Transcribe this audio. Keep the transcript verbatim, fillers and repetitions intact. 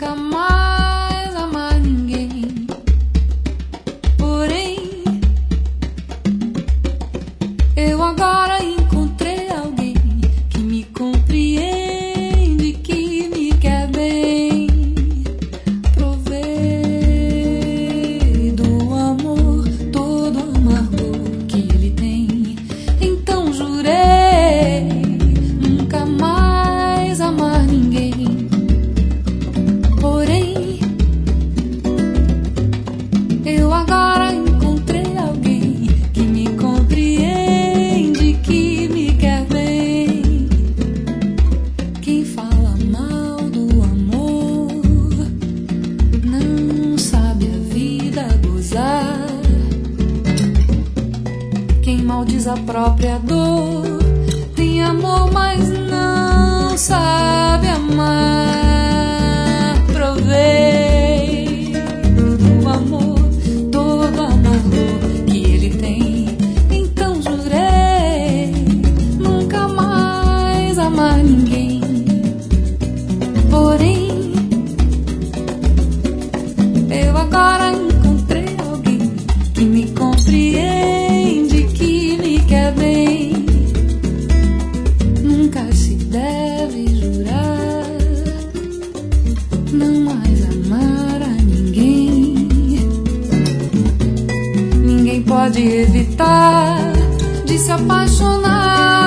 nunca mais amar ninguém. Porém, eu agora encontrei alguém que me compreende, que me quer bem. Provei do amor todo o amargor que ele tem. Então jurei nunca mais amar ninguém. Porém, eu agora encontrei alguém que me compreende, que me quer bem. Quem fala mal do amor não sabe a vida gozar. Quem maldiz a própria dor tem amor, mas não sabe amar. Provei do amor todo amargor que ele tem. Então jurei nunca mais amar ninguém. Porém, eu agora encontrei alguém que me compreende, que me quer bem. Nunca se deve jurar não mais amar a ninguém. Ninguém pode evitar de se apaixonar.